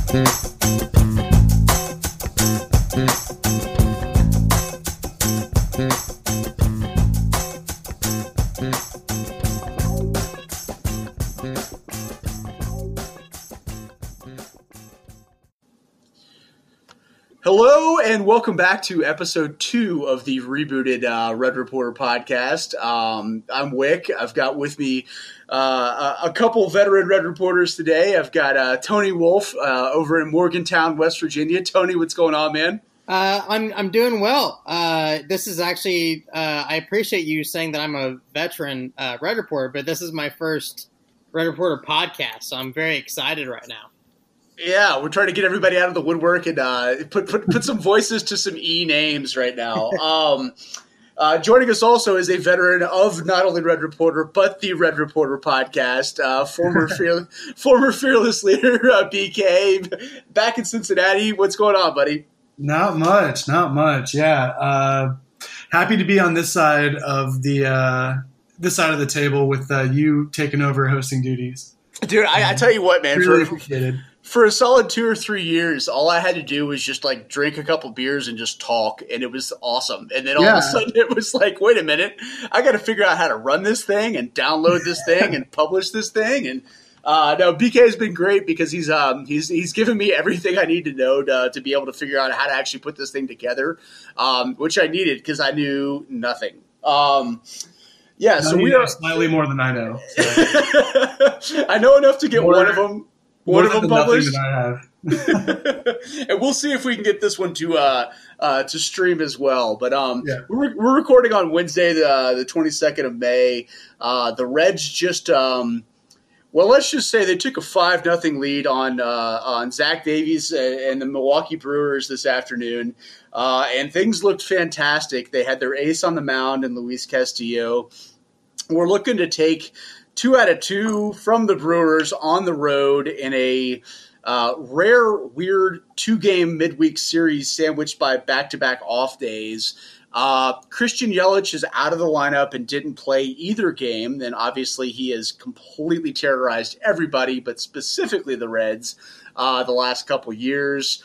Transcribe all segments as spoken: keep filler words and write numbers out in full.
Hello and welcome back to episode two of the rebooted uh, Red Reporter podcast. Um, I'm Wick. I've got with me uh, a, a couple veteran Red Reporters today. I've got uh, Tony Wolf uh, over in Morgantown, West Virginia. Tony, what's going on, man? Uh, I'm I'm doing well. Uh, this is actually uh, I appreciate you saying that I'm a veteran uh, Red Reporter, but this is my first Red Reporter podcast, so I'm very excited right now. Yeah, we're trying to get everybody out of the woodwork and uh, put, put put some voices to some E names right now. Um, uh, joining us also is a veteran of not only Red Reporter but the Red Reporter podcast, uh, former fear, former fearless leader uh, B K, back in Cincinnati. What's going on, buddy? Not much, not much. Yeah, uh, happy to be on this side of the uh, this side of the table with uh, you taking over hosting duties, dude. I, I tell you what, man. Really for, appreciated. For a solid two or three years, all I had to do was just like drink a couple beers and just talk, and it was awesome. And then all yeah. of a sudden, it was like, wait a minute, I got to figure out how to run this thing and download this thing and publish this thing. And uh, no, B K has been great because he's um he's he's given me everything I need to know to to be able to figure out how to actually put this thing together, um, which I needed because I knew nothing. Um, yeah, no, so we are slightly more than I know. So. I know enough to get more, one of them. One of them published, that I have. And we'll see if we can get this one to uh, uh, to stream as well. But um, yeah. we're we're recording on Wednesday, the the twenty-second of May. Uh, the Reds just um, well, let's just say they took a five nothing lead on uh, on Zach Davies and the Milwaukee Brewers this afternoon, uh, and things looked fantastic. They had their ace on the mound and Luis Castillo. We're looking to take two out of two from the Brewers on the road in a uh, rare, weird two-game midweek series sandwiched by back-to-back off days. Uh, Christian Yelich is out of the lineup and didn't play either game. Then obviously he has completely terrorized everybody, but specifically the Reds, uh, the last couple years.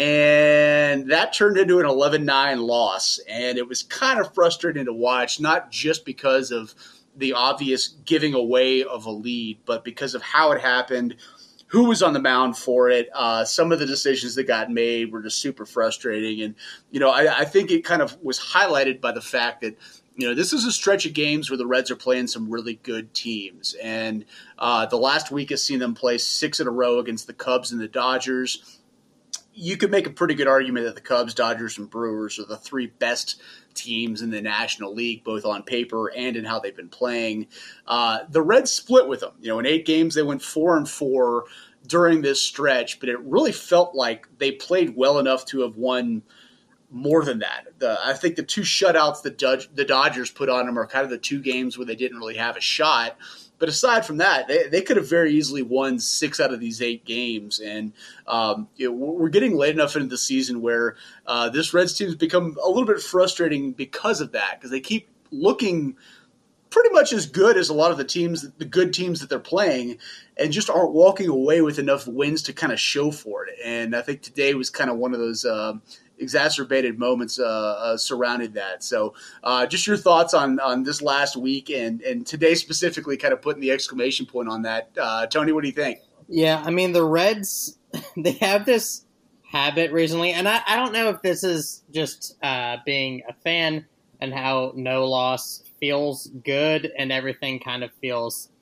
And that turned into an eleven nine loss. And it was kind of frustrating to watch, not just because of the obvious giving away of a lead, but because of how it happened, who was on the mound for it. Uh, some of the decisions that got made were just super frustrating. And, you know, I, I think it kind of was highlighted by the fact that, you know, this is a stretch of games where the Reds are playing some really good teams. And uh, the last week has seen them play six in a row against the Cubs and the Dodgers. You could make a pretty good argument that the Cubs, Dodgers, and Brewers are the three best teams in the National League, both on paper and in how they've been playing. Uh, the Reds split with them. You know, in eight games, they went four and four during this stretch, but it really felt like they played well enough to have won more than that. The, I think the two shutouts that Dodge, the Dodgers put on them are kind of the two games where they didn't really have a shot. But aside from that, they, they could have very easily won six out of these eight games. And um, you know, we're getting late enough into the season where uh, this Reds team has become a little bit frustrating because of that, because they keep looking pretty much as good as a lot of the teams, the good teams that they're playing, and just aren't walking away with enough wins to kind of show for it. And I think today was kind of one of those uh, exacerbated moments uh, uh, surrounding that. So uh, just your thoughts on, on this last week and, and today specifically, kind of putting the exclamation point on that. Uh, Tony, what do you think? Yeah, I mean, the Reds, they have this habit recently, and I, I don't know if this is just uh, being a fan and how no loss feels good and everything kind of feels,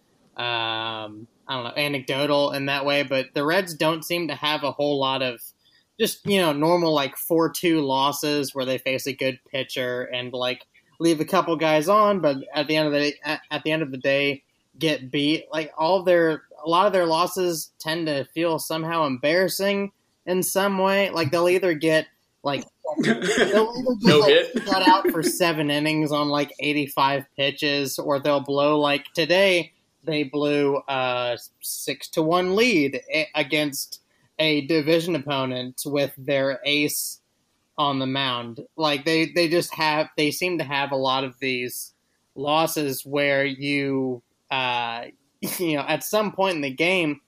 um, I don't know, anecdotal in that way, but the Reds don't seem to have a whole lot of just, you know, normal like four two losses where they face a good pitcher and like leave a couple guys on, but at the end of the at, at the end of the day get beat. Like all of their a lot of their losses tend to feel somehow embarrassing in some way. Like they'll either get like they'll either get no like, hit. shut out for seven innings on like eighty-five pitches, or they'll blow like today they blew a six to one lead against a division opponent with their ace on the mound. Like they, they just have, they seem to have a lot of these losses where you, uh, you know, at some point in the game,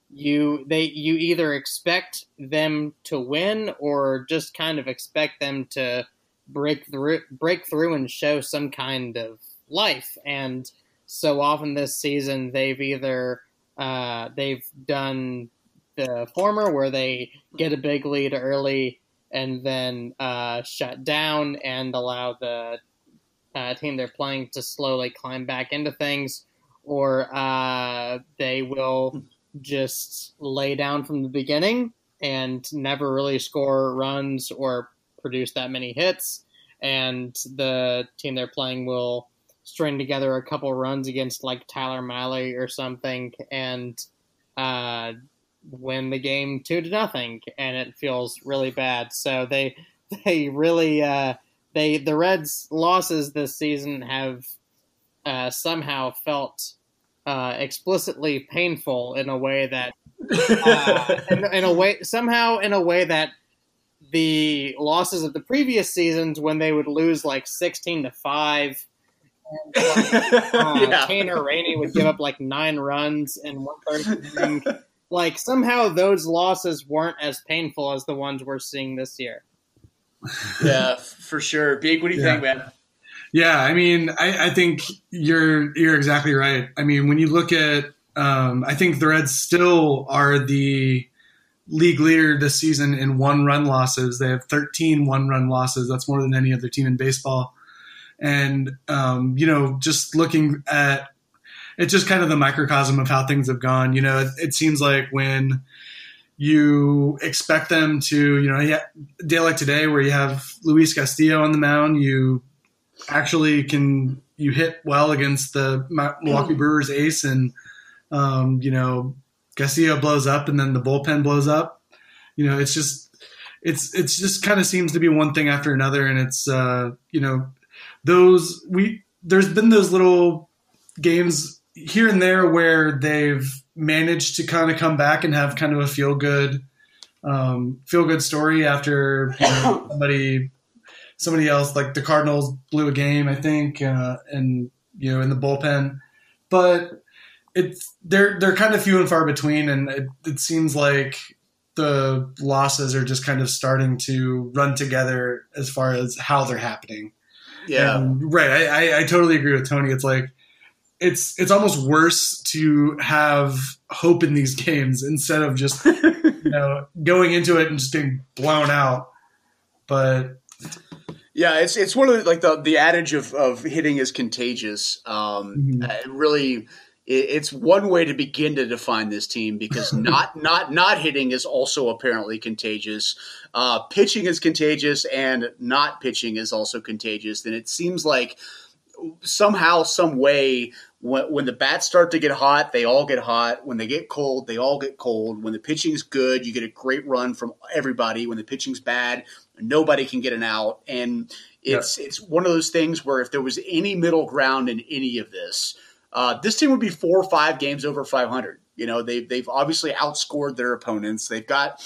you they you either expect them to win or just kind of expect them to break through break through and show some kind of life. And so often this season they've either uh, they've done the former, where they get a big lead early and then uh, shut down and allow the uh, team they're playing to slowly climb back into things, or uh, they will just lay down from the beginning and never really score runs or produce that many hits, and the team they're playing will string together a couple runs against like Tyler Mahle or something and uh, win the game two to nothing, and it feels really bad. So they they really uh, they the Reds' losses this season have uh, somehow felt uh, explicitly painful in a way that uh, in, in a way somehow in a way that the losses of the previous seasons, when they would lose like sixteen to five. And, like, uh, yeah. Tanner Rainey would give up like nine runs in one third inning. Like somehow those losses weren't as painful as the ones we're seeing this year. Yeah, for sure. Big, what do you yeah. think, man? Yeah, I mean, I, I think you're you're exactly right. I mean, when you look at, um, I think the Reds still are the league leader this season in one-run losses. They have thirteen one-run losses. That's more than any other team in baseball. And, um, you know, just looking at it's just kind of the microcosm of how things have gone. You know, it, it seems like when you expect them to, you know, a day like today where you have Luis Castillo on the mound, you actually can, you hit well against the Milwaukee Brewers ace, and, um, you know, Castillo blows up and then the bullpen blows up. You know, it's just, it's, it's just kind of seems to be one thing after another. And it's, uh, you know, those, we, there's been those little games here and there where they've managed to kind of come back and have kind of a feel good, um, feel good story after you know, somebody, somebody else, like the Cardinals blew a game, I think, uh, and, you know, in the bullpen, but it's, they're, they're kind of few and far between. And it, it seems like the losses are just kind of starting to run together as far as how they're happening. Yeah. And, right. I, I, I totally agree with Tony. It's like, it's, it's almost worse to have hope in these games instead of just, you know, going into it and just getting blown out. But yeah, it's, it's one of the, like the, the adage of, of hitting is contagious. Um, mm-hmm. uh, really, it's one way to begin to define this team, because not not not hitting is also apparently contagious. Uh, pitching is contagious, and not pitching is also contagious. And it seems like somehow, some way, when, when the bats start to get hot, they all get hot. When they get cold, they all get cold. When the pitching's good, you get a great run from everybody. When the pitching's bad, nobody can get an out. And it's yeah. it's one of those things where if there was any middle ground in any of this, Uh, this team would be four or five games over five hundred. You know, they've, they've obviously outscored their opponents. They've got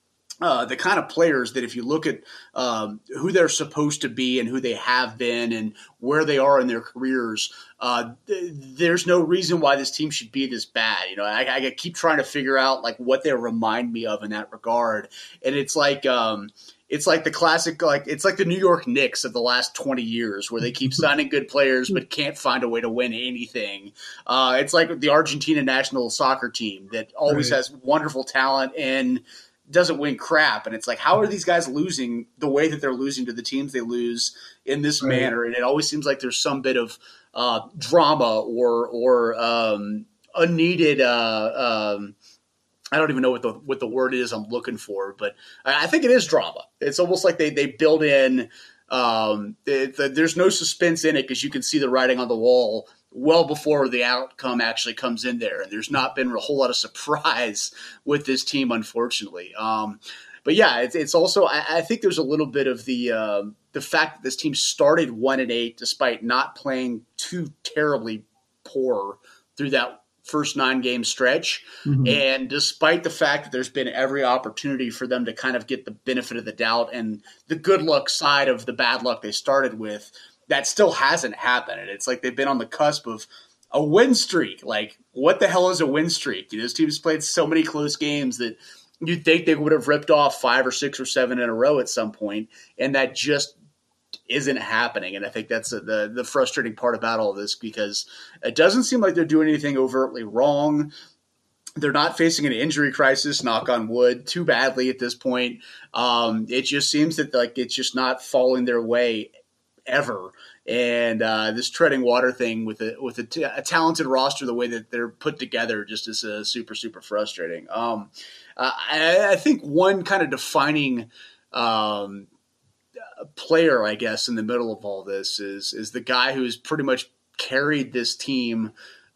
uh, the kind of players that if you look at um, who they're supposed to be and who they have been and where they are in their careers, uh, th- there's no reason why this team should be this bad. You know, I, I keep trying to figure out like what they remind me of in that regard. And it's like um, – It's like the classic, like it's like the New York Knicks of the last twenty years, where they keep signing good players but can't find a way to win anything. Uh, it's like the Argentina national soccer team that always right. has wonderful talent and doesn't win crap. And it's like, how are these guys losing the way that they're losing to the teams they lose in this right. manner? And it always seems like there's some bit of uh, drama or or um, unneeded uh, um, – I don't even know what the what the word is I'm looking for, but I think it is drama. It's almost like they they build in. Um, it, the, there's no suspense in it because you can see the writing on the wall well before the outcome actually comes in there, and there's not been a whole lot of surprise with this team, unfortunately. Um, but yeah, it's, it's also I, I think there's a little bit of the um, the fact that this team started one and eight despite not playing too terribly poor through that first nine game stretch. Mm-hmm. And despite the fact that there's been every opportunity for them to kind of get the benefit of the doubt and the good luck side of the bad luck they started with, that still hasn't happened. And it's like they've been on the cusp of a win streak. Like, what the hell is a win streak? You know, this team's played so many close games that you'd think they would have ripped off five or six or seven in a row at some point, and that just isn't happening. And I think that's a, the the frustrating part about all this, because it doesn't seem like they're doing anything overtly wrong. They're not facing an injury crisis, knock on wood, too badly at this point. Um, it just seems that like it's just not falling their way ever. And uh, this treading water thing with a with a, t- a talented roster, the way that they're put together, just is uh, super super frustrating. Um, uh, I, I think one kind of defining um, player, I guess, in the middle of all this is is the guy who's pretty much carried this team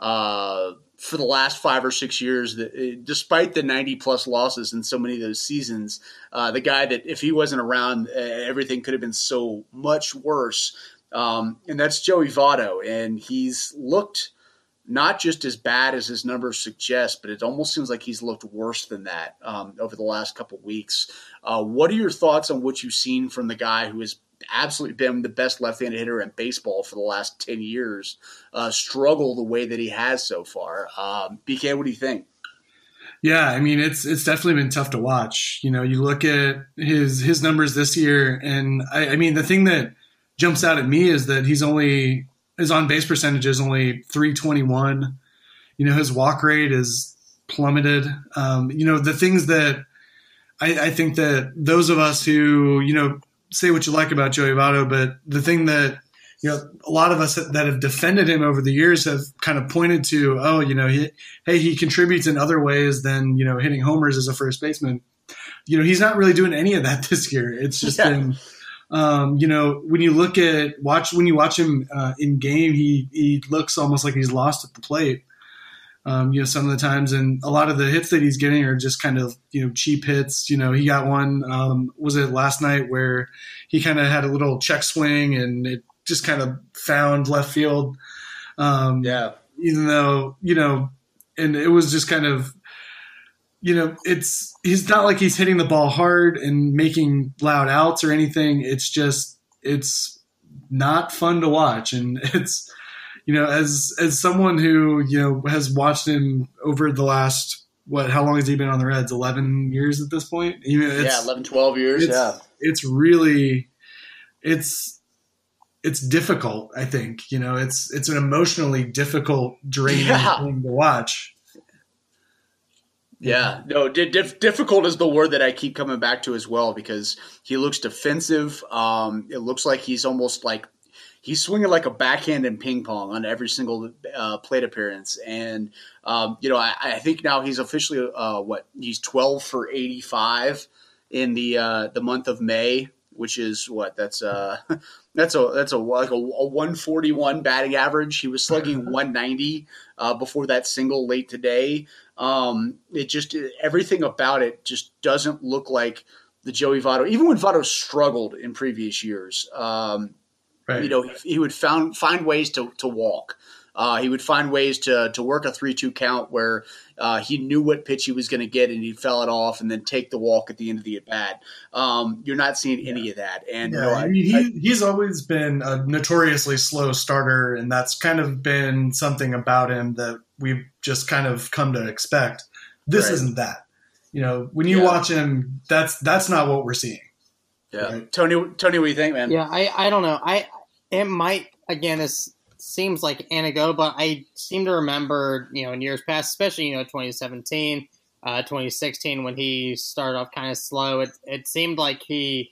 uh, for the last five or six years, that, despite the ninety plus losses in so many of those seasons. Uh, the guy that, if he wasn't around, uh, everything could have been so much worse. Um, and that's Joey Votto, and he's looked not just as bad as his numbers suggest, but it almost seems like he's looked worse than that um, over the last couple of weeks. Uh, what are your thoughts on what you've seen from the guy who has absolutely been the best left-handed hitter in baseball for the last ten years, uh, struggle the way that he has so far? Um, B K, what do you think? Yeah, I mean, it's it's definitely been tough to watch. You know, you look at his his numbers this year, and I, I mean, the thing that jumps out at me is that he's only his on base percentage is only three twenty-one. You know, his walk rate is plummeted. Um, you know, the things that I, I think that those of us who, you know, say what you like about Joey Votto, but the thing that, you know, a lot of us that have defended him over the years have kind of pointed to, oh, you know, he, hey, he contributes in other ways than, you know, hitting homers as a first baseman. You know, he's not really doing any of that this year. It's just yeah. been. Um, you know, when you look at watch when you watch him uh, in game, he he looks almost like he's lost at the plate. Um, you know, some of the times, and a lot of the hits that he's getting are just kind of, you know, cheap hits. You know, he got one. Um, was it last night where he kind of had a little check swing and it just kind of found left field. Um, yeah. Even though, you know, and it was just kind of. You know, it's he's not like he's hitting the ball hard and making loud outs or anything. It's just it's not fun to watch, and it's, you know, as as someone who, you know, has watched him over the last what how long has he been on the Reds? eleven years at this point. Even it's, yeah, eleven, twelve years. It's, yeah, it's really it's it's difficult. I think, you know, it's it's an emotionally difficult, draining yeah. thing to watch. Yeah, no, dif- difficult is the word that I keep coming back to as well, because he looks defensive. Um, it looks like he's almost like he's swinging like a backhand in ping pong on every single uh, plate appearance. And, um, you know, I, I think now he's officially uh, what he's twelve for eighty-five in the uh, the month of May, which is what that's uh that's a that's a like a, a one forty-one batting average. He was slugging one ninety uh, before that single late today. Um, it just everything about it just doesn't look like the Joey Votto. Even when Votto struggled in previous years, um, right. you know, he, he would found find ways to to walk. Uh, he would find ways to to work a three two count where uh, he knew what pitch he was going to get and he'd foul it off and then take the walk at the end of the at bat. Um, you're not seeing yeah. any of that. And yeah, you know, I mean, he, he's always been a notoriously slow starter, and that's kind of been something about him that we've just kind of come to expect. This right. isn't that. You know, when you yeah. watch him, that's that's not what we're seeing. Yeah, right? Tony, Tony, what do you think, man? Yeah, I, I don't know. I it might again this. Seems like anecdotal, but I seem to remember, you know, in years past, especially, you know, twenty seventeen, uh, twenty sixteen, when he started off kind of slow, it it seemed like he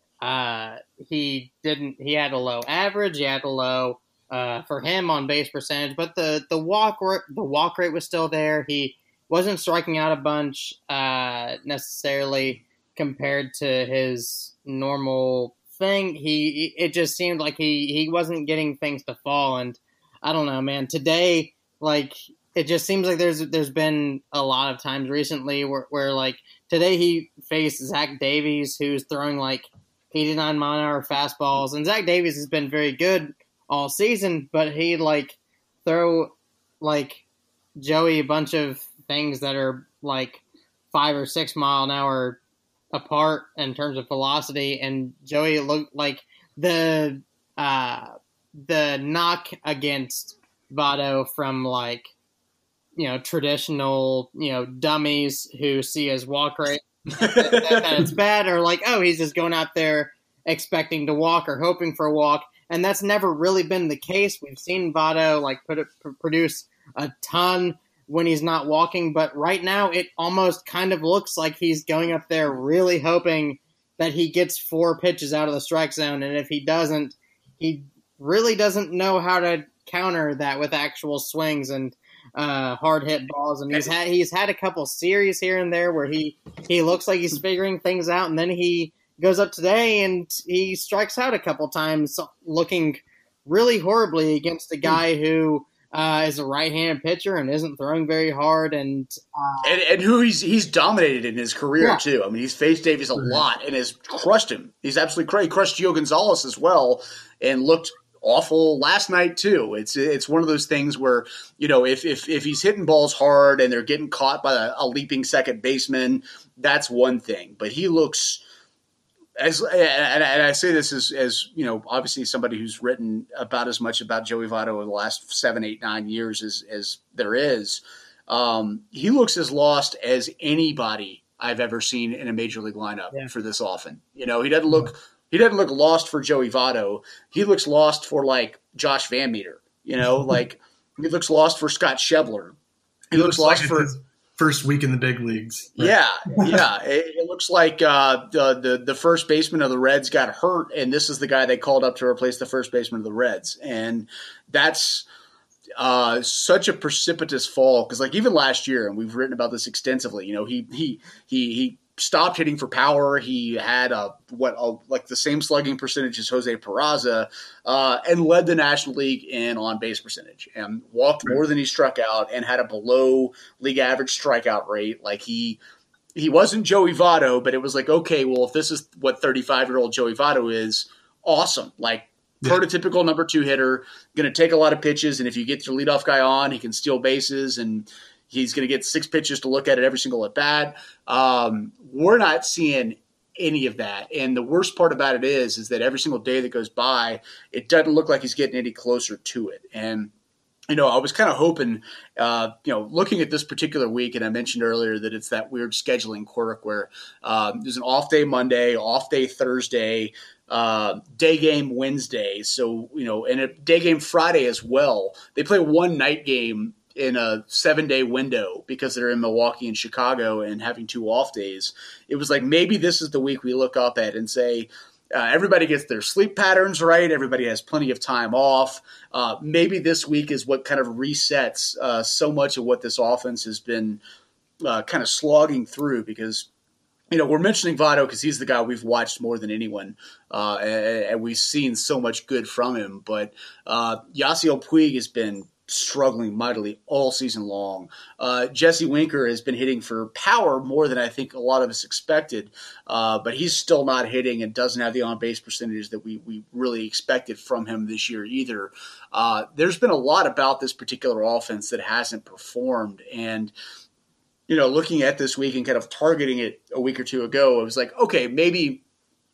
uh, he didn't he had a low average, he had a low uh, for him on base percentage, but the the walk the walk rate was still there. He wasn't striking out a bunch uh, necessarily compared to his normal thing. He it just seemed like he he wasn't getting things to fall, and I don't know, man. Today, like, it just seems like there's there's been a lot of times recently where, where like today he faced Zach Davies, who's throwing like eighty-nine mile an hour fastballs, and Zach Davies has been very good all season, but he'd like throw like Joey a bunch of things that are like five or six mile an hour apart in terms of velocity, and Joey looked like the uh, the knock against Votto from like, you know, traditional, you know, dummies who see his walk rate that, that, that it's bad, or like, oh, he's just going out there expecting to walk or hoping for a walk. And that's never really been the case. We've seen Votto like put it, produce a ton when he's not walking, but right now it almost kind of looks like he's going up there really hoping that he gets four pitches out of the strike zone, and if he doesn't, he really doesn't know how to counter that with actual swings and uh, hard hit balls. And he's had he's had a couple series here and there where he he looks like he's figuring things out, and then he goes up today and he strikes out a couple times, looking really horribly against a guy who uh, is a right-handed pitcher and isn't throwing very hard, and uh, and, and who he's he's dominated in his career yeah. too. I mean, he's faced Davies a lot and has crushed him. He's absolutely crazy. He crushed Gio Gonzalez as well, and looked awful last night too. It's it's one of those things where, you know, if if if he's hitting balls hard and they're getting caught by a, a leaping second baseman, that's one thing. But he looks. As and, and I say this as, as you know, obviously somebody who's written about as much about Joey Votto over the last seven, eight, nine years as, as there is. Um, he looks as lost as anybody I've ever seen in a major league lineup yeah. for this often. You know, he doesn't look he doesn't look lost for Joey Votto. He looks lost for like Josh Van Meter. You know, like he looks lost for Scott Schebler. He, he looks, looks lost like for. His- First week in the big leagues. Right? Yeah, yeah. It, it looks like uh, the, the the first baseman of the Reds got hurt, and this is the guy they called up to replace the first baseman of the Reds. And that's uh, such a precipitous fall because, like, even last year, and we've written about this extensively, you know, he he he he stopped hitting for power. He had a what a, like the same slugging percentage as Jose Peraza, uh, and led the National League in on base percentage, and walked more than he struck out, and had a below league average strikeout rate. Like he he wasn't Joey Votto, but it was like, okay, well, if this is what thirty-five year old Joey Votto is, awesome. Like yeah. prototypical number two hitter, going to take a lot of pitches, and if you get your leadoff guy on, he can steal bases and. He's going to get six pitches to look at it every single at bat. Um, we're not seeing any of that. And the worst part about it is, is that every single day that goes by, it doesn't look like he's getting any closer to it. And, you know, I was kind of hoping, uh, you know, looking at this particular week, and I mentioned earlier that it's that weird scheduling quirk where um, there's an off day Monday, off day Thursday, uh, day game Wednesday. So, you know, and a day game Friday as well. They play one night game in a seven-day window because they're in Milwaukee and Chicago and having two off days. It was like maybe this is the week we look up at and say uh, everybody gets their sleep patterns right. Everybody has plenty of time off. Uh, maybe this week is what kind of resets uh, so much of what this offense has been uh, kind of slogging through because, you know, we're mentioning Votto because he's the guy we've watched more than anyone, uh, and, and we've seen so much good from him. But uh, Yasiel Puig has been struggling mightily all season long. Uh, Jesse Winker has been hitting for power more than I think a lot of us expected, uh, but he's still not hitting and doesn't have the on-base percentages that we we really expected from him this year either. Uh, there's been a lot about this particular offense that hasn't performed, and you know, looking at this week and kind of targeting it a week or two ago, it was like, okay, maybe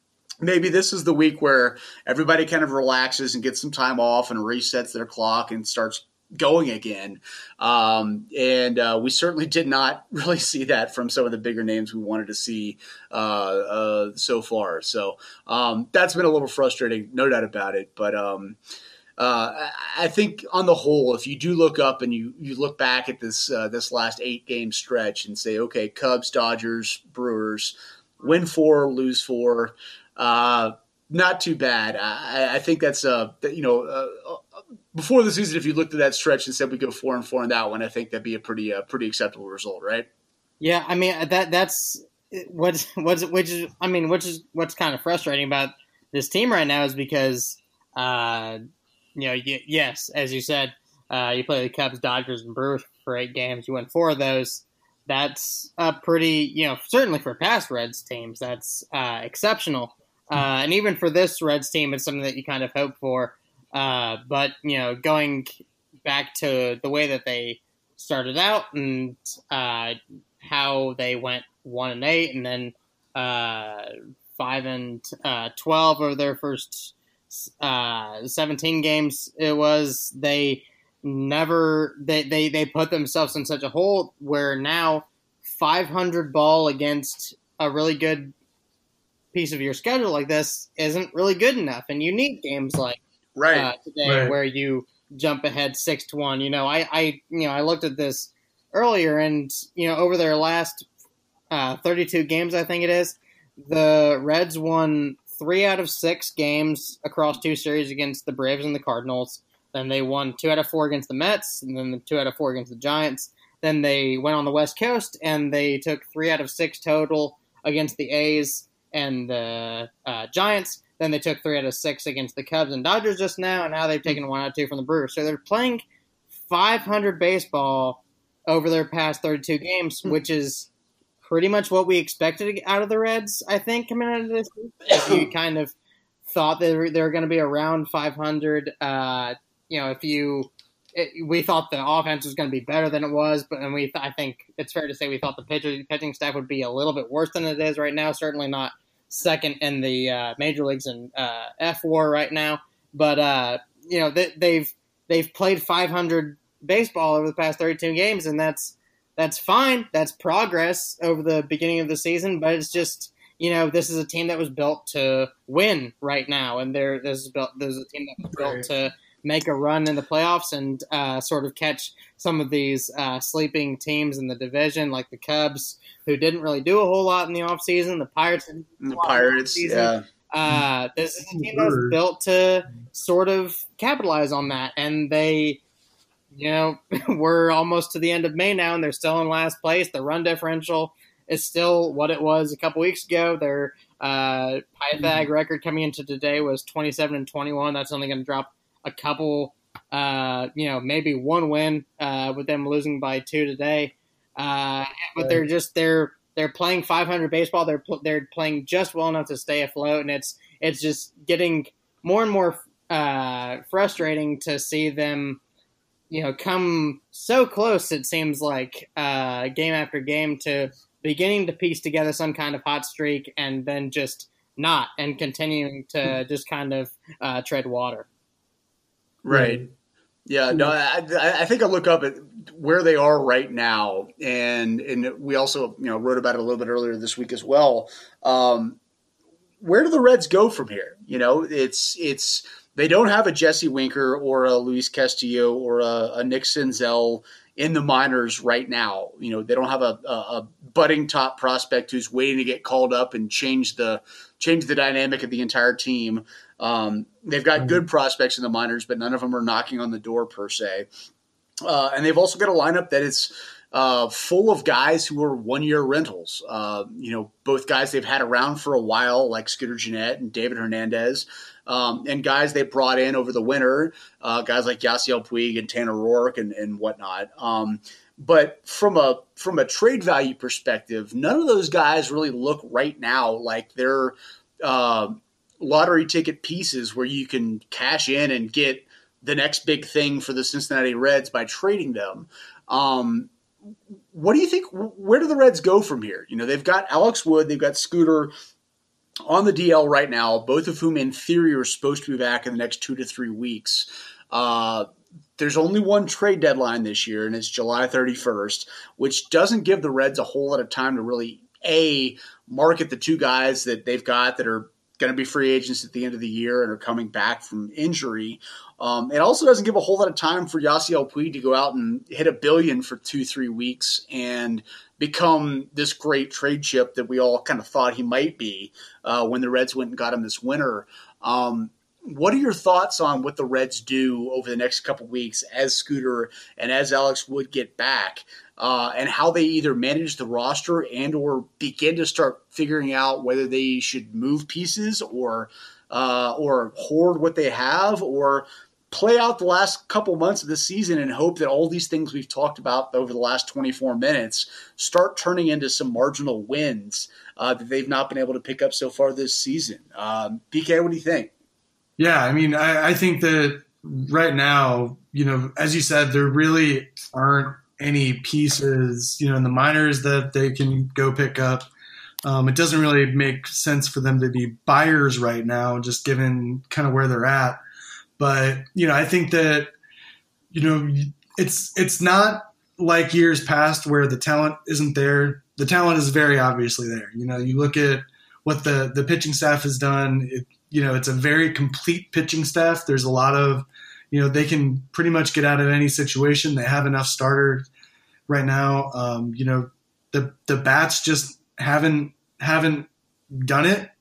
Maybe this is the week where everybody kind of relaxes and gets some time off and resets their clock and starts going again. Um, and uh, we certainly did not really see that from some of the bigger names we wanted to see uh, uh, so far. So um, that's been a little frustrating, no doubt about it. But um, uh, I think on the whole, if you do look up and you, you look back at this uh, this last eight-game stretch and say, okay, Cubs, Dodgers, Brewers, win four, lose four, uh, not too bad. I, I think that's, uh, you know, uh, before the season, if you looked at that stretch and said we go four and four in that one, I think that'd be a pretty, uh, pretty acceptable result, right? Yeah, I mean that that's what's what's which is I mean which is what's kind of frustrating about this team right now is because, uh, you know, y- yes, as you said, uh, you play the Cubs, Dodgers, and Brewers for eight games. You win four of those. That's a pretty, you know, certainly for past Reds teams, that's uh, exceptional. Uh, and even for this Reds team, it's something that you kind of hope for. Uh, but, you know, going back to the way that they started out and uh, how they went one and eight and then uh, five and uh, twelve over their first uh, seventeen games, it was they never they, they, they put themselves in such a hole where now five hundred ball against a really good piece of your schedule like this isn't really good enough, and you need games like right uh, today right. where you jump ahead six to one. You know, I, I you know I looked at this earlier, and you know over their last uh, thirty-two games, I think it is, the Reds won three out of six games across two series against the Braves and the Cardinals. Then they won two out of four against the Mets, and then the two out of four against the Giants. Then they went on the West Coast, and they took three out of six total against the A's and the uh, Giants. Then they took three out of six against the Cubs and Dodgers just now, and now they've taken one out of two from the Brewers. So they're playing five hundred baseball over their past thirty-two games, which is pretty much what we expected out of the Reds, I think, coming out of this. If you kind of thought they were, they were going to be around five hundred, uh, you know, if you it, we thought the offense was going to be better than it was, but and we I think it's fair to say we thought the pitcher, pitching staff would be a little bit worse than it is right now. Certainly not second in the uh, major leagues in uh, F WAR right now, but uh, you know they, they've they've played five hundred baseball over the past thirty-two games, and that's that's fine. That's progress over the beginning of the season, but it's just, you know, this is a team that was built to win right now, and there this is built. There's a team that was built Right. to make a run in the playoffs and uh, sort of catch some of these uh, sleeping teams in the division, like the Cubs, who didn't really do a whole lot in the offseason. The Pirates, didn't do a the lot in Pirates the yeah offseason. Uh, this is a team that was built to sort of capitalize on that, and they, you know, we're almost to the end of May now, and they're still in last place. The run differential is still what it was a couple weeks ago. Their uh, Pythag record coming into today was twenty-seven and twenty-one. That's only going to drop a couple, uh, you know, maybe one win uh, with them losing by two today. Uh, but they're just they're they're playing five hundred baseball. They're pl- they're playing just well enough to stay afloat, and it's it's just getting more and more uh, frustrating to see them, you know, come so close. It seems like uh, game after game to beginning to piece together some kind of hot streak, and then just not, and continuing to just kind of uh, tread water. Right. Yeah. No, I, I think I look up at where they are right now, and and we also, you know, wrote about it a little bit earlier this week as well. Um, where do the Reds go from here? You know, it's it's they don't have a Jesse Winker or a Luis Castillo or a, a Nick Senzel in the minors right now. You know, they don't have a, a, a budding top prospect who's waiting to get called up and change the change the dynamic of the entire team. Um, they've got good prospects in the minors, but none of them are knocking on the door per se. Uh, and they've also got a lineup that is uh, full of guys who are one-year rentals. Uh, you know, both guys they've had around for a while, like Scooter Gennett and David Hernandez, um, and guys they brought in over the winter, uh, guys like Yasiel Puig and Tanner Roark and, and whatnot. Um, but from a from a trade value perspective, none of those guys really look right now like they're uh, lottery ticket pieces where you can cash in and get the next big thing for the Cincinnati Reds by trading them. Um, what do you think? Where do the Reds go from here? You know, they've got Alex Wood, they've got Scooter on the D L right now, both of whom in theory are supposed to be back in the next two to three weeks. Uh, there's only one trade deadline this year, and it's July thirty-first, which doesn't give the Reds a whole lot of time to really, A, market the two guys that they've got that are going to be free agents at the end of the year and are coming back from injury. Um, it also doesn't give a whole lot of time for Yasiel Puig to go out and hit a billion for two, three weeks and become this great trade chip that we all kind of thought he might be uh, when the Reds went and got him this winter. Um, what are your thoughts on what the Reds do over the next couple weeks as Scooter and as Alex Wood get back, uh, and how they either manage the roster and or begin to start figuring out whether they should move pieces or uh, or hoard what they have, or play out the last couple months of the season and hope that all these things we've talked about over the last twenty-four minutes start turning into some marginal wins uh, that they've not been able to pick up so far this season. Um, P K, what do you think? Yeah, I mean, I, I think that right now, you know, as you said, there really aren't any pieces, you know, in the minors that they can go pick up. Um, it doesn't really make sense for them to be buyers right now, just given kind of where they're at. But, you know, I think that you know, it's it's not like years past where the talent isn't there. The talent is very obviously there. You know, you look at what the, the pitching staff has done. It, you know, it's a very complete pitching staff. There's a lot of, you know, they can pretty much get out of any situation. They have enough starters right now. Um, you know, the the bats just haven't haven't done it,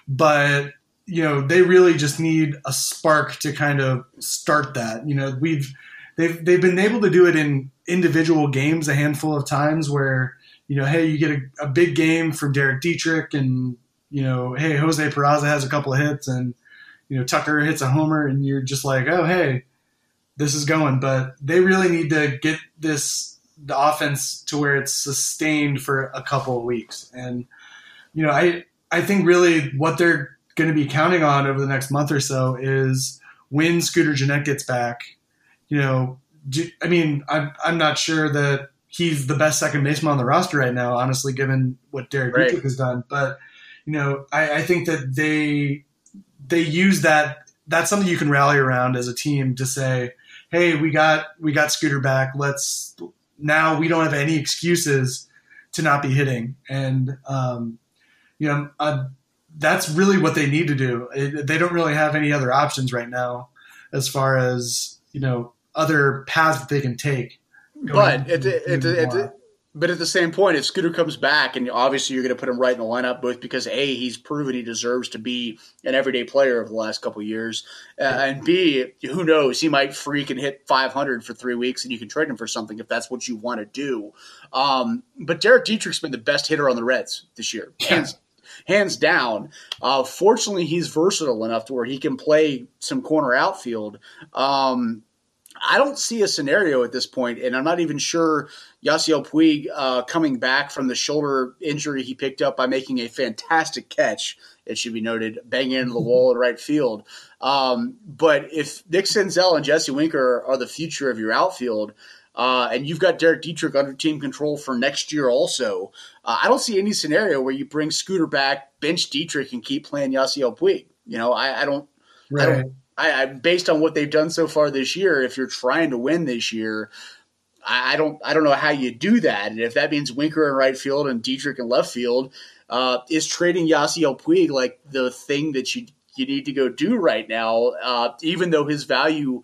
but you know, they really just need a spark to kind of start that. You know, we've they've they've been able to do it in individual games a handful of times where, you know, hey, you get a, a big game from Derek Dietrich, and you know, hey, Jose Peraza has a couple of hits, and you know, Tucker hits a homer, and you're just like, oh, hey, this is going. But they really need to get this the offense to where it's sustained for a couple of weeks. And you know, I I think really what they're going to be counting on over the next month or so is when Scooter Gennett gets back. You know, do, I mean, I'm I'm not sure that he's the best second baseman on the roster right now, honestly, given what Derek Right. Dietrich has done. But you know, I, I think that they they use that. That's something you can rally around as a team to say, hey, we got we got Scooter back. Let's now we don't have any excuses to not be hitting. And um, you know, uh, that's really what they need to do. It, they don't really have any other options right now as far as, you know, other paths that they can take. But at the, at the, at the, but at the same point, if Scooter comes back, and obviously you're going to put him right in the lineup, both because A, he's proven he deserves to be an everyday player over the last couple of years, uh, and B, who knows, he might freak and hit five hundred for three weeks, and you can trade him for something if that's what you want to do. Um, but Derek Dietrich's been the best hitter on the Reds this year, hands hands down. Uh, fortunately, he's versatile enough to where he can play some corner outfield. Um, I don't see a scenario at this point, and I'm not even sure Yasiel Puig uh, coming back from the shoulder injury he picked up by making a fantastic catch, it should be noted, banging into the wall in right field. Um, but if Nick Senzel and Jesse Winker are the future of your outfield, uh, and you've got Derek Dietrich under team control for next year also, uh, I don't see any scenario where you bring Scooter back, bench Dietrich, and keep playing Yasiel Puig. You know, I, I don't Right. I don't I, I, based on what they've done so far this year, if you're trying to win this year, I, I don't I don't know how you do that. And if that means Winker in right field and Dietrich in left field, uh, is trading Yasiel Puig like the thing that you you need to go do right now, uh, even though his value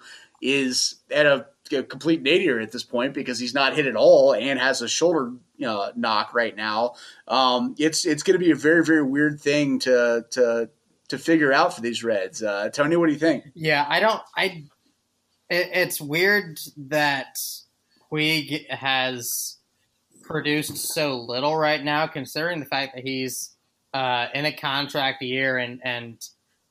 is at a, a complete nadir at this point because he's not hit at all and has a shoulder uh, knock right now. Um, it's it's going to be a very, very weird thing to to – to figure out for these Reds. Uh, Tony, what do you think? Yeah, I don't. I. It, it's weird that Puig has produced so little right now, considering the fact that he's uh, in a contract year, and and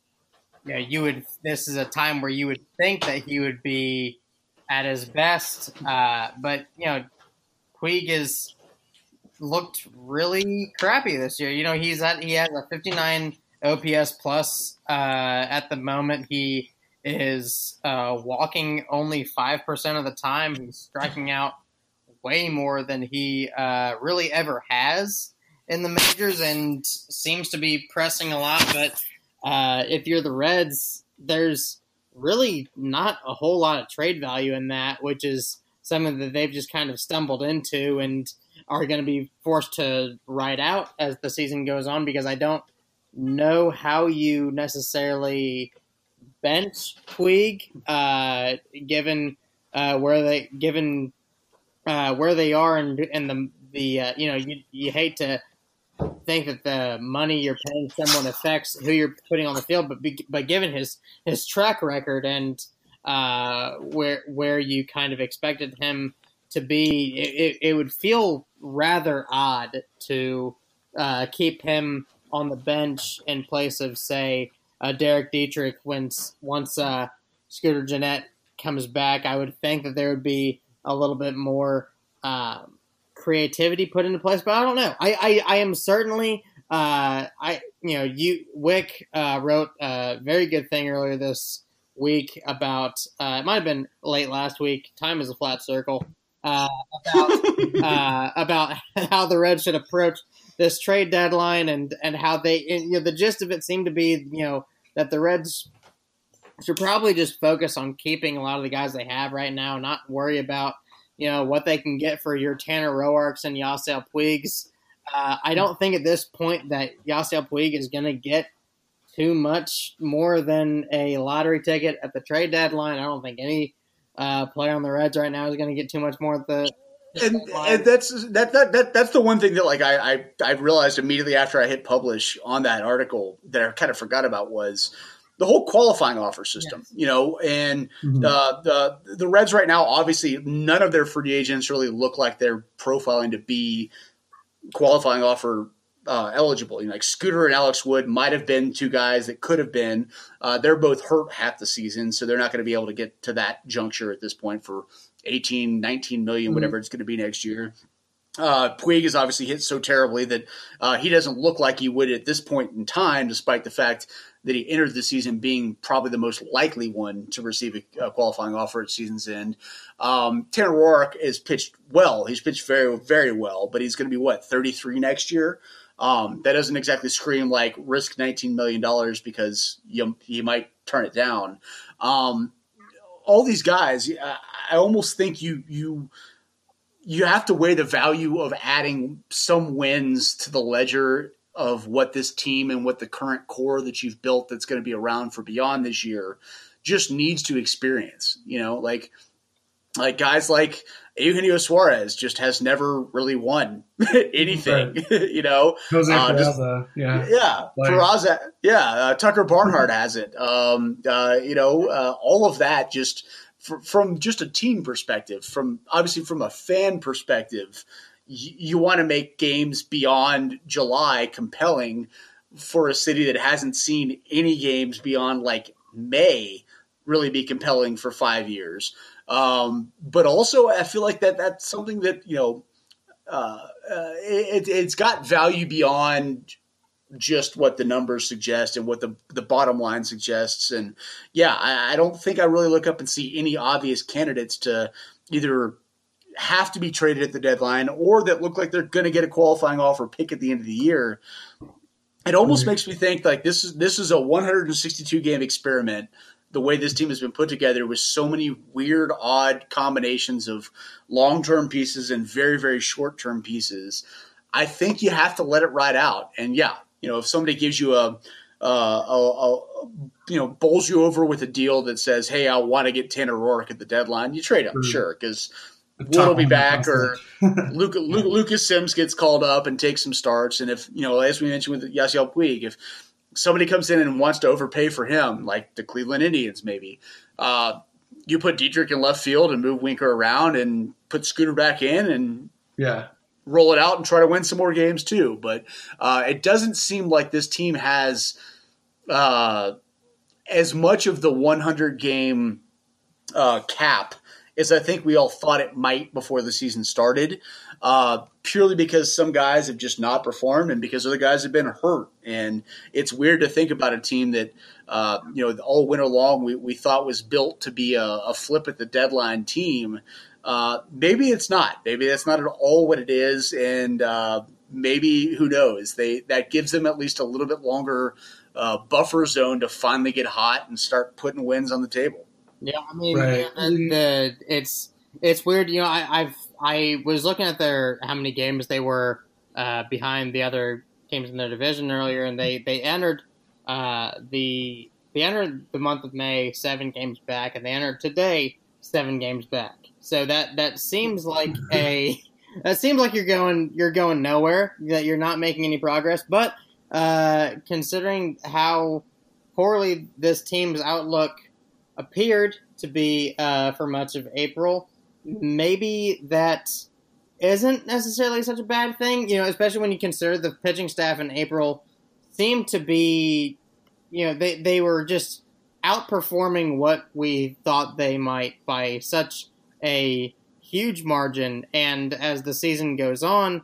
you know, you would. This is a time where you would think that he would be at his best, uh, but you know, Puig has looked really crappy this year. You know, he's at he has a fifty-nine O P S plus uh, at the moment. He is uh, walking only five percent of the time. He's striking out way more than he uh, really ever has in the majors and seems to be pressing a lot. But uh, if you're the Reds, there's really not a whole lot of trade value in that, which is something that they've just kind of stumbled into and are going to be forced to ride out as the season goes on, because I don't know how you necessarily bench Puig, uh, given uh, where they given uh, where they are in, in the the uh, you know you you hate to think that the money you're paying someone affects who you're putting on the field, but be, but given his his track record and uh, where where you kind of expected him to be, it, it would feel rather odd to uh, keep him on the bench in place of, say, uh, Derek Dietrich. Once once uh, Scooter Gennett comes back, I would think that there would be a little bit more um, creativity put into place. But I don't know. I I, I am certainly uh, I you know you Wick uh, wrote a very good thing earlier this week about uh, it might have been late last week. Time is a flat circle. Uh, about uh, about how the Reds should approach this trade deadline and, and how they, and, you know, the gist of it seemed to be, you know, that the Reds should probably just focus on keeping a lot of the guys they have right now, not worry about, you know, what they can get for your Tanner Roarks and Yasiel Puigs. Uh, I don't think at this point that Yasiel Puig is going to get too much more than a lottery ticket at the trade deadline. I don't think any uh, player on the Reds right now is going to get too much more at the and, and that's that, that that that's the one thing that like I, I I realized immediately after I hit publish on that article that I kind of forgot about was the whole qualifying offer system. Yes. You know, and mm-hmm. uh, the the Reds right now, obviously, none of their free agents really look like they're profiling to be qualifying offer uh, eligible. You know, like Scooter and Alex Wood might have been two guys that could have been. Uh, they're both hurt half the season, so they're not going to be able to get to that juncture at this point for eighteen, nineteen million, mm-hmm. whatever it's going to be next year. Uh, Puig is obviously hit so terribly that uh, he doesn't look like he would at this point in time, despite the fact that he entered the season being probably the most likely one to receive a, a qualifying offer at season's end. Um, Tanner Roark has pitched well. He's pitched very, very well, but he's going to be, what, thirty-three next year? Um, that doesn't exactly scream like risk nineteen million dollars because you, you might turn it down. Um, all these guys, I, I almost think you you – you have to weigh the value of adding some wins to the ledger of what this team and what the current core that you've built that's going to be around for beyond this year just needs to experience. You know, like like guys like Eugenio Suarez just has never really won anything. Right. You know, Jose uh, Peraza, yeah, yeah, like, Peraza, yeah. Uh, Tucker Barnhart has it. Um, uh, you know, uh, all of that just. From just a team perspective, from obviously from a fan perspective, you, you want to make games beyond July compelling for a city that hasn't seen any games beyond like May really be compelling for five years. Um, but also, I feel like that that's something that, you know, uh, uh, it, it's got value beyond just what the numbers suggest and what the, the bottom line suggests. And yeah, I, I don't think I really look up and see any obvious candidates to either have to be traded at the deadline or that look like they're going to get a qualifying offer pick at the end of the year. It almost mm-hmm. makes me think like this is, this is a one hundred sixty-two game experiment. The way this team has been put together with so many weird, odd combinations of long-term pieces and very, very short-term pieces. I think you have to let it ride out. And yeah, you know, if somebody gives you a, uh, a, a, you know, bowls you over with a deal that says, hey, I want to get Tanner Roark at the deadline, you trade him, mm-hmm. sure, because Wood will be back or Luke, Luke, Lucas Sims gets called up and takes some starts. And if, you know, as we mentioned with Yasiel Puig, if somebody comes in and wants to overpay for him, like the Cleveland Indians maybe, uh, you put Dietrich in left field and move Winker around and put Scooter back in and yeah. roll it out and try to win some more games too. But uh, it doesn't seem like this team has uh, as much of the one hundred game uh, cap as I think we all thought it might before the season started, uh, purely because some guys have just not performed and because other guys have been hurt. And it's weird to think about a team that, uh, you know, all winter long we, we thought was built to be a, a flip at the deadline team. Uh, maybe it's not. Maybe that's not at all what it is, and uh, maybe who knows? They that gives them at least a little bit longer uh, buffer zone to finally get hot and start putting wins on the table. Yeah, I mean, right. the, the, it's it's weird. You know, I, I've I was looking at their how many games they were uh, behind the other teams in their division earlier, and they they entered uh, the they entered the month of May seven games back, and they entered today seven games back. So that, that seems like a that seems like you're going you're going nowhere, that you're not making any progress. But uh, considering how poorly this team's outlook appeared to be uh, for much of April, maybe that isn't necessarily such a bad thing. You know, especially when you consider the pitching staff in April seemed to be, you know, they they were just outperforming what we thought they might by such a huge margin. And as the season goes on,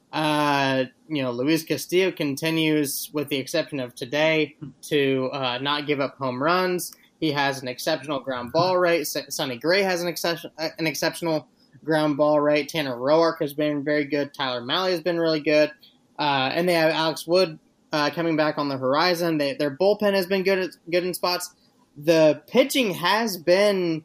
uh, you know, Luis Castillo continues, with the exception of today, to uh, not give up home runs. He has an exceptional ground ball rate. Sonny Gray has an, exception, an exceptional ground ball rate. Tanner Roark has been very good. Tyler Mahle has been really good. Uh, and they have Alex Wood uh, coming back on the horizon. They, their bullpen has been good, at, good in spots. the pitching has been,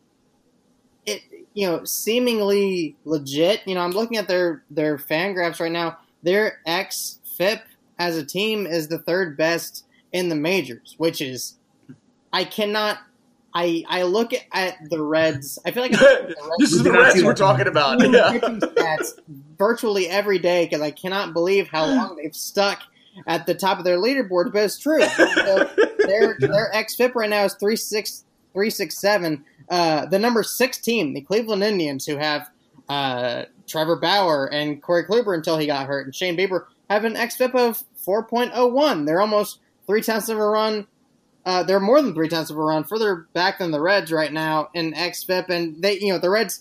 it you know, seemingly legit. You know, I'm looking at their their fan graphs right now. Their xFIP as a team is the third best in the majors, which is, I cannot. I, I look at, at the Reds. I feel like the Reds, this is the Reds we're talking about. Yeah. Pitching stats virtually every day because I cannot believe how long they've stuck at the top of their leaderboard. But it's true. So their their xFIP right now is three six three six seven. Uh, the number six team, the Cleveland Indians, who have uh, Trevor Bauer and Corey Kluber until he got hurt, and Shane Bieber, have an xFIP of four point oh one. They're almost three tenths of a run. Uh, they're more than three tenths of a run further back than the Reds right now in xFIP, and they, you know, the Reds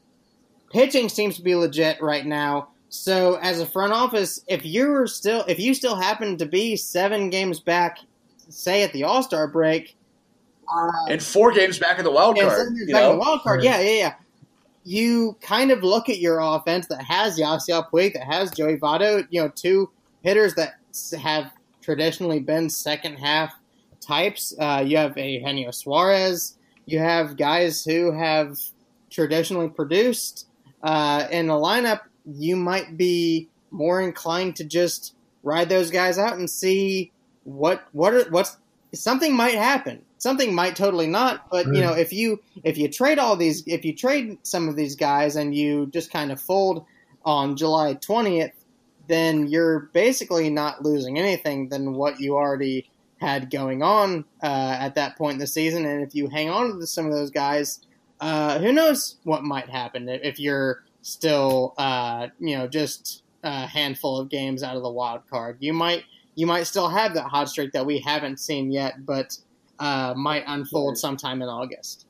pitching seems to be legit right now. So, as a front office, if you're still, if you still happen to be seven games back, say at the All Star break, uh, and four games back in the wild card, seven games you back know? in the wild card, yeah, yeah, yeah. You kind of look at your offense that has Yasiel Puig, that has Joey Votto, you know, two hitters that have traditionally been second half types. Uh, you have a Eugenio Suarez. You have guys who have traditionally produced uh, in the lineup. You might be more inclined to just ride those guys out and see what what are, what's something might happen. Something might totally not. But you know, if you if you trade all these, if you trade some of these guys and you just kind of fold on July twentieth, then you're basically not losing anything than what you already had going on uh, at that point in the season. And if you hang on to some of those guys, uh, who knows what might happen if you're still, uh, you know, just a handful of games out of the wild card. You might you might still have that hot streak that we haven't seen yet, but uh, might unfold sometime in August.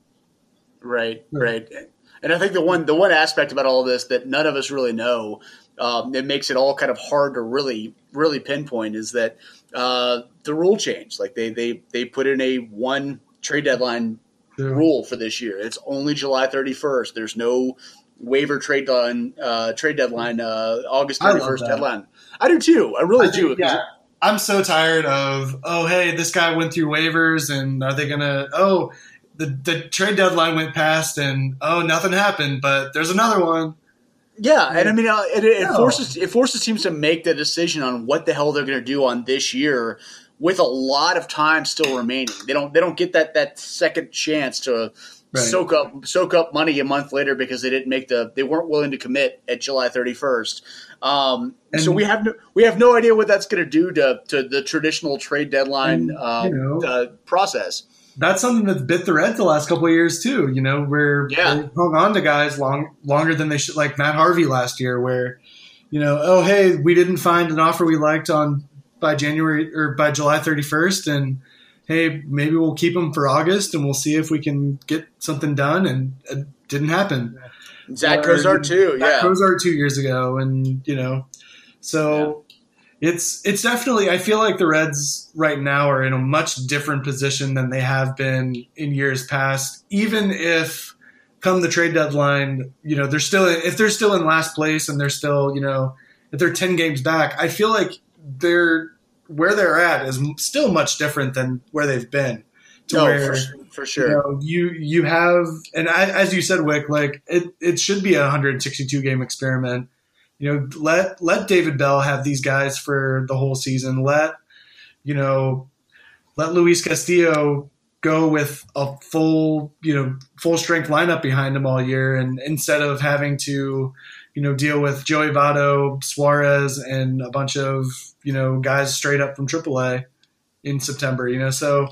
Right, right. And I think the one the one aspect about all of this that none of us really know, um, it makes it all kind of hard to really really pinpoint, is that uh, the rule change. Like they they they put in a one trade deadline yeah. rule for this year. It's only July thirty-first. There's no waiver trade deadline. Uh, trade deadline. Uh, August thirty-first deadline. I do too. I really I do. Think, yeah. I'm so tired of, oh, hey, this guy went through waivers, and are they going to, oh, the, the trade deadline went past, and, oh, nothing happened, but there's another one. Yeah, and I mean, uh, it, it no. forces it forces teams to make the decision on what the hell they're going to do on this year, with a lot of time still remaining. They don't they don't get that, that second chance to right. soak up soak up money a month later because they didn't make the they weren't willing to commit at July thirty-first. Um, so we have no we have no idea what that's going to do to to the traditional trade deadline and, um, you know, uh, process. That's something that's bit the Reds the last couple of years too. You know, where yeah. they hung on to guys long longer than they should, like Matt Harvey last year, where, you know, oh hey, we didn't find an offer we liked on by January or by July thirty-first, and hey, maybe we'll keep him for August, and we'll see if we can get something done, and it didn't happen. Zach Cozart too, yeah. Zach Cozart two years ago, and you know, so. Yeah. It's it's definitely – I feel like the Reds right now are in a much different position than they have been in years past. Even if come the trade deadline, you know, they're still – if they're still in last place and they're still, you know, if they're ten games back, I feel like they're – where they're at is still much different than where they've been. To no, where, for, for sure. You know, you, you have – and I, as you said, Wick, like it, it should be a one hundred sixty-two game experiment. You know, let let David Bell have these guys for the whole season. Let, you know, let Luis Castillo go with a full, you know, full strength lineup behind him all year, and instead of having to, you know, deal with Joey Votto, Suarez, and a bunch of, you know, guys straight up from triple A in September. You know, so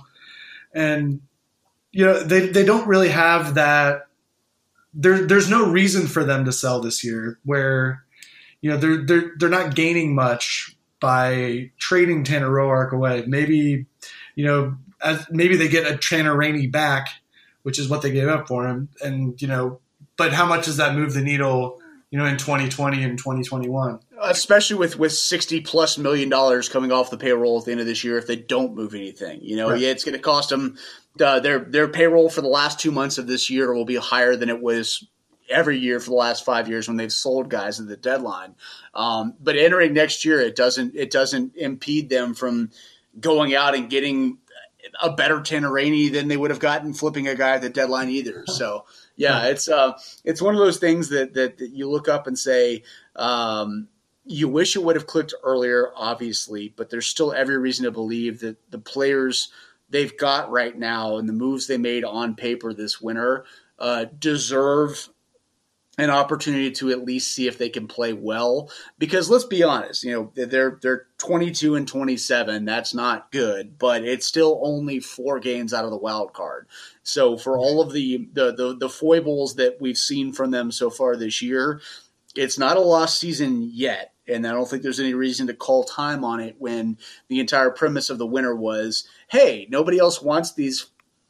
and you know they they don't really have that. There there's no reason for them to sell this year where. You know, they're they're they're not gaining much by trading Tanner Roark away. Maybe, you know, as, maybe they get a Tanner Rainey back, which is what they gave up for him. And, you know, but how much does that move the needle, you know, in twenty twenty and twenty twenty-one? Especially with, with sixty plus million dollars coming off the payroll at the end of this year if they don't move anything. You know, right. yeah, it's going to cost them uh, their their payroll for the last two months of this year will be higher than it was every year for the last five years when they've sold guys at the deadline. Um, but entering next year, it doesn't it doesn't impede them from going out and getting a better Tanner Rainey than they would have gotten flipping a guy at the deadline either. So yeah, it's uh, it's one of those things that that, that you look up and say, um, you wish it would have clicked earlier, obviously, but there's still every reason to believe that the players they've got right now and the moves they made on paper this winter uh, deserve an opportunity to at least see if they can play well. Because let's be honest, you know, they're they're twenty-two and twenty-seven. That's not good, but it's still only four games out of the wild card. So for all of the the the, the foibles that we've seen from them so far this year, it's not a lost season yet. And I don't think there's any reason to call time on it when the entire premise of the winter was, hey, nobody else wants these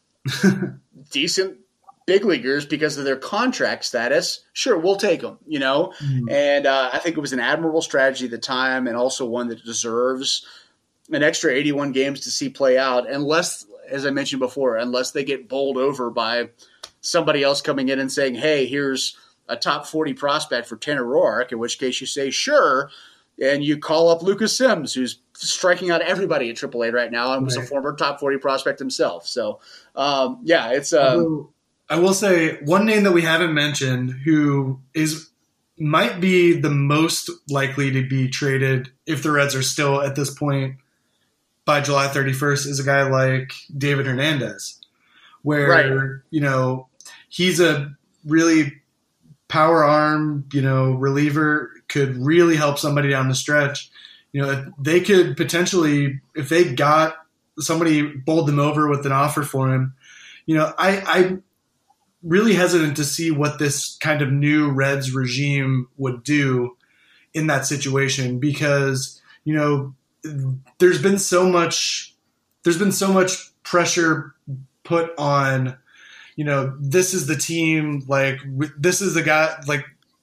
decent big leaguers because of their contract status. Sure, we'll take them, you know? Mm-hmm. And uh, I think it was an admirable strategy at the time and also one that deserves an extra eighty-one games to see play out unless, as I mentioned before, unless they get bowled over by somebody else coming in and saying, hey, here's a top forty prospect for Tanner Roark, in which case you say, sure, and you call up Lucas Sims, who's striking out everybody at triple A right now and was right. a former top forty prospect himself. So, um, yeah, it's um, – I will say one name that we haven't mentioned who is might be the most likely to be traded if the Reds are still at this point by July thirty-first is a guy like David Hernandez, where, right. you know, he's a really power arm, you know, reliever, could really help somebody down the stretch. You know, they could potentially, if they got somebody bowled them over with an offer for him, you know, I, I really hesitant to see what this kind of new Reds regime would do in that situation because, you know, there's been so much, there's been so much pressure put on, you know, this is the team, like this is the guy, like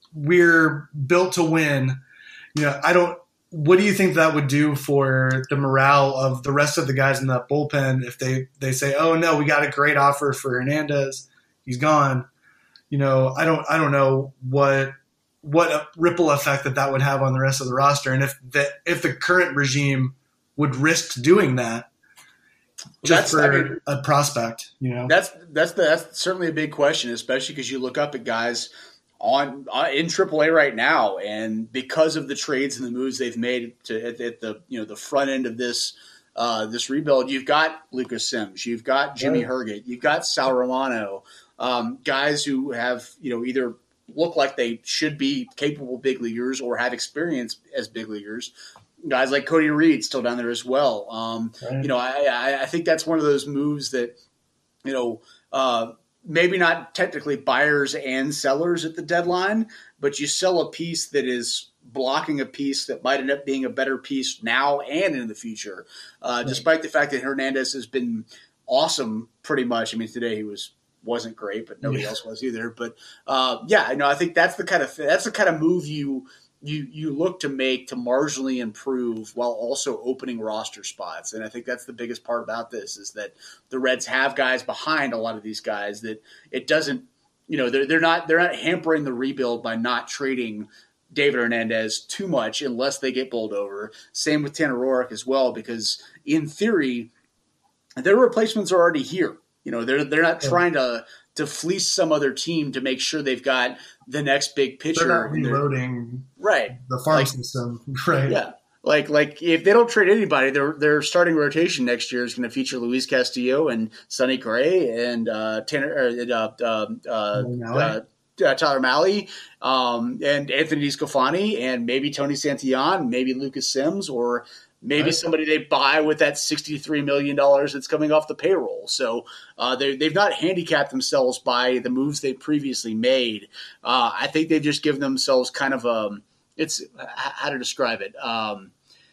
we're built to win. You know, I don't, what do you think that would do for the morale of the rest of the guys in that bullpen if they, they say, oh no, we got a great offer for Hernandez, he's gone. You know, I don't, I don't know what, what a ripple effect that that would have on the rest of the roster. And if the, if the current regime would risk doing that just that's, for I mean, a prospect, you know, that's, that's the, that's certainly a big question, especially because you look up at guys on, on in triple A right now. And because of the trades and the moves they've made to at, at the, you know, the front end of this, uh, this rebuild, you've got Lucas Sims, you've got Jimmy yeah. Herget, you've got Sal Romano, Um, guys who have, you know, either look like they should be capable big leaguers or have experience as big leaguers. Guys like Cody Reed still down there as well. Um, right. You know, I, I think that's one of those moves that, you know, uh, maybe not technically buyers and sellers at the deadline, but you sell a piece that is blocking a piece that might end up being a better piece now and in the future, uh, right. despite the fact that Hernandez has been awesome pretty much. I mean, today he was – wasn't great, but nobody yeah. else was either. But uh, yeah, you know, I think that's the kind of that's the kind of move you you you look to make to marginally improve while also opening roster spots. And I think that's the biggest part about this is that the Reds have guys behind a lot of these guys that it doesn't, you know, they're they're not they're not hampering the rebuild by not trading David Hernandez too much unless they get bowled over. Same with Tanner Roark as well, because in theory, their replacements are already here. You know, they're they're not trying to to fleece some other team to make sure they've got the next big pitcher. They're not reloading right. the farm like, system. Right. Yeah. Like like if they don't trade anybody, their their starting rotation next year is going to feature Luis Castillo and Sonny Gray and uh, Tanner uh, uh, uh, uh, uh, Tyler Mahle um, and Anthony Scofani and maybe Tony Santillan, maybe Lucas Sims, or maybe right. somebody they buy with that sixty-three million dollars that's coming off the payroll. So uh, they, they've not handicapped themselves by the moves they previously made. Uh, I think they've just given themselves kind of a – it's how to describe it. Um,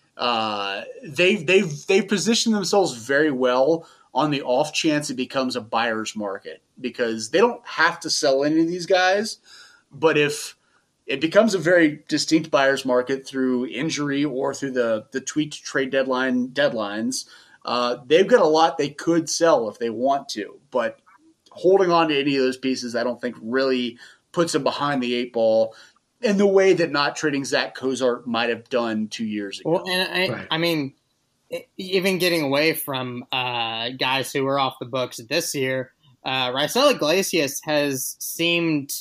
uh, they've, they've, they've positioned themselves very well on the off chance it becomes a buyer's market because they don't have to sell any of these guys. But if – it becomes a very distinct buyer's market through injury or through the, the tweaked trade deadline deadlines. Uh, they've got a lot they could sell if they want to, but holding on to any of those pieces, I don't think really puts them behind the eight ball in the way that not trading Zach Cozart might have done two years ago. Well, and I, right. I mean, even getting away from uh, guys who were off the books this year, uh, Raisel Iglesias has seemed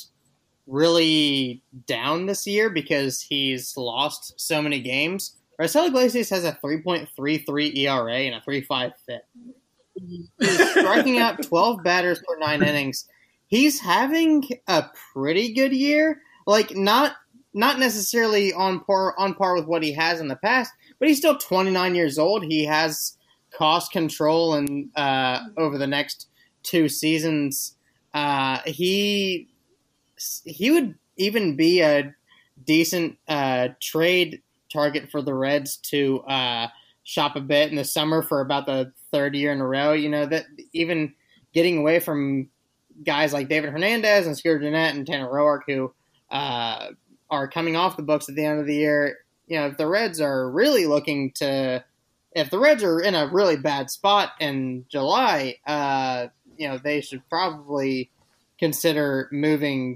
really down this year because he's lost so many games. Raisel Iglesias has a three point three three E R A and a three point five FIP. He's striking out twelve batters per nine innings. He's having a pretty good year. Like, not not necessarily on par, on par with what he has in the past, but he's still twenty-nine years old. He has cost control and uh, over the next two seasons. Uh, he he would even be a decent uh, trade target for the Reds to uh, shop a bit in the summer for about the third year in a row. You know, that even getting away from guys like David Hernandez and Skeeter Jeanette and Tanner Roark, who uh, are coming off the books at the end of the year. You know, if the Reds are really looking to, if the Reds are in a really bad spot in July, uh, you know, they should probably consider moving,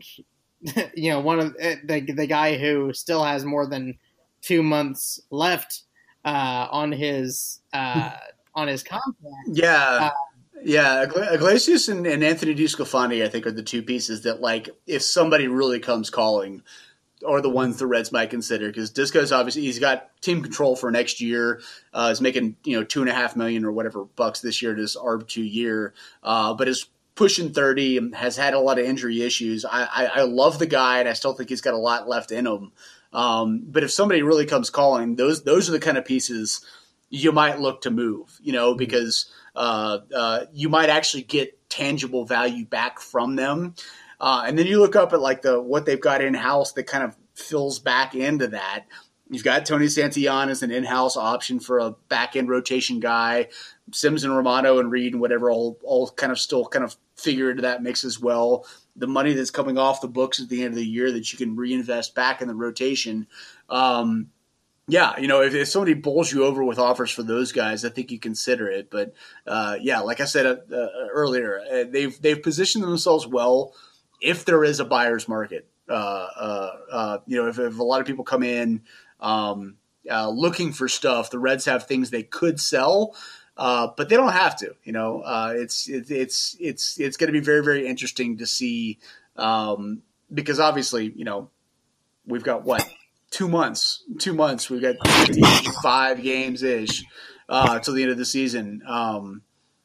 you know, one of the, the guy who still has more than two months left uh, on his uh, on his contract. Yeah. Uh, Yeah, Iglesias and, and Anthony DeSclafani, I think, are the two pieces that, like, if somebody really comes calling, are the ones the Reds might consider. Because Disco's obviously, he's got team control for next year. Uh, he's making, you know, two and a half million or whatever bucks this year to his A R B two year. Uh, but is pushing thirty and has had a lot of injury issues. I, I, I love the guy, and I still think he's got a lot left in him. Um, but if somebody really comes calling, those those are the kind of pieces you might look to move, you know, because uh, uh, you might actually get tangible value back from them. Uh, and then you look up at like the what they've got in-house that kind of fills back into that. You've got Tony Santillan as an in-house option for a back-end rotation guy. Sims and Romano and Reed and whatever all, all kind of still kind of figure into that mix as well. The money that's coming off the books at the end of the year that you can reinvest back in the rotation. Um, Yeah, you know, if, if somebody bowls you over with offers for those guys, I think you consider it. But uh, yeah, like I said uh, uh, earlier, uh, they've they've positioned themselves well if there is a buyer's market. Uh, uh, uh, you know, if, if a lot of people come in um, uh, looking for stuff, the Reds have things they could sell, uh, but they don't have to. You know, uh, it's it, it's it's it's going to be very very interesting to see um, because obviously, you know, we've got what. Two months, two months. We've got fifty-five games ish uh, till the end of the season. Um,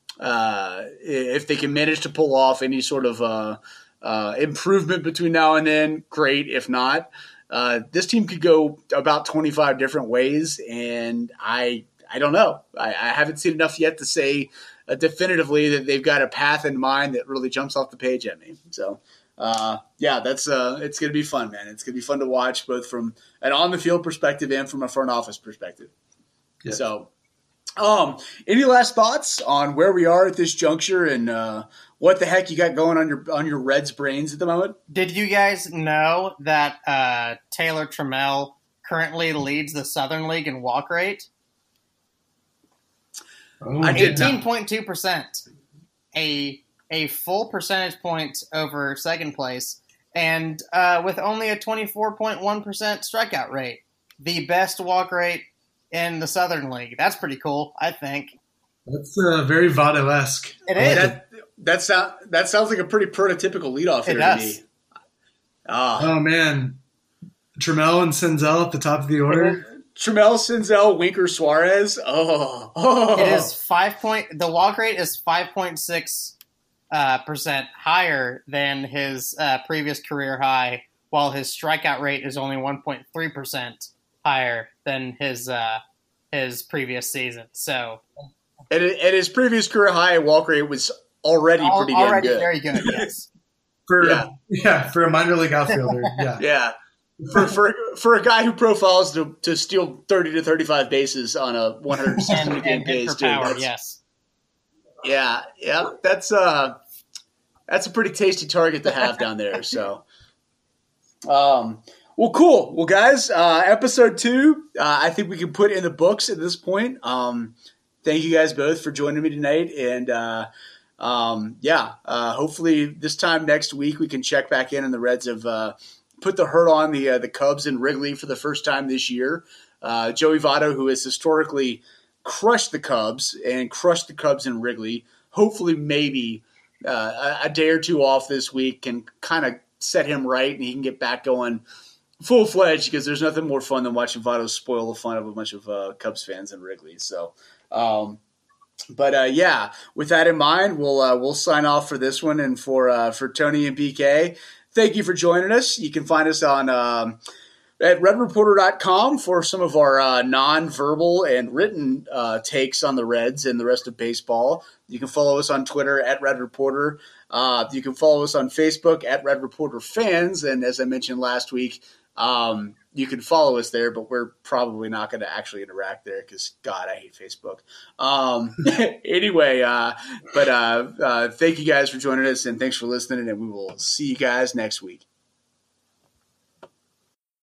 uh, if they can manage to pull off any sort of uh, uh, improvement between now and then, great. If not, uh, this team could go about twenty-five different ways, and I, I don't know. I, I haven't seen enough yet to say uh, definitively that they've got a path in mind that really jumps off the page at me. So. Uh, yeah, that's uh, it's gonna be fun, man. It's gonna be fun to watch both from an on the field perspective and from a front office perspective. Yes. So, um, any last thoughts on where we are at this juncture and uh, what the heck you got going on your on your Reds brains at the moment? Did you guys know that uh, Taylor Trammell currently leads the Southern League in walk rate? Oh, eighteen point two percent. A a full percentage point over second place, and uh, with only a twenty-four point one percent strikeout rate. The best walk rate in the Southern League. That's pretty cool, I think. That's uh, very Votto-esque. It is. That, that, sound, that sounds like a pretty prototypical leadoff here to me. Ah. Oh, man. Trammell and Senzel at the top of the order. Trammell, Senzel, Winker, Suarez. Oh. oh. It is five point. The walk rate is five point six Uh, percent higher than his uh, previous career high, while his strikeout rate is only one point three percent higher than his uh, his previous season. So, and, and his previous career high walk rate was already all, pretty already good. very good. Yes, for yeah. yeah, for a minor league outfielder. Yeah, yeah. For, for for a guy who profiles to, to steal thirty to thirty-five bases on a one hundred sixty game pace, too. Power, yes. Yeah, yeah, that's uh, that's a pretty tasty target to have down there. So, um, well, cool. Well, guys, uh, episode two, uh, I think we can put in the books at this point. Um, thank you guys both for joining me tonight, and uh, um, yeah, uh, hopefully this time next week we can check back in, and the Reds have uh, put the hurt on the uh, the Cubs in Wrigley for the first time this year. Uh, Joey Votto, who has historically crush the Cubs and crush the Cubs in Wrigley. Hopefully, maybe uh, a, a day or two off this week can kind of set him right and he can get back going full fledged, because there's nothing more fun than watching Votto spoil the fun of a bunch of uh, Cubs fans in Wrigley. So, um, but uh, yeah, with that in mind, we'll uh, we'll sign off for this one, and for uh, for Tony and B K, thank you for joining us. You can find us on um, at red reporter dot com for some of our uh, non-verbal and written uh, takes on the Reds and the rest of baseball. You can follow us on Twitter at Red Reporter. Uh, you can follow us on Facebook at Red Reporter Fans, and as I mentioned last week, um, you can follow us there, but we're probably not going to actually interact there because, God, I hate Facebook. Um, anyway, uh, but uh, uh, thank you guys for joining us, and thanks for listening, and we will see you guys next week.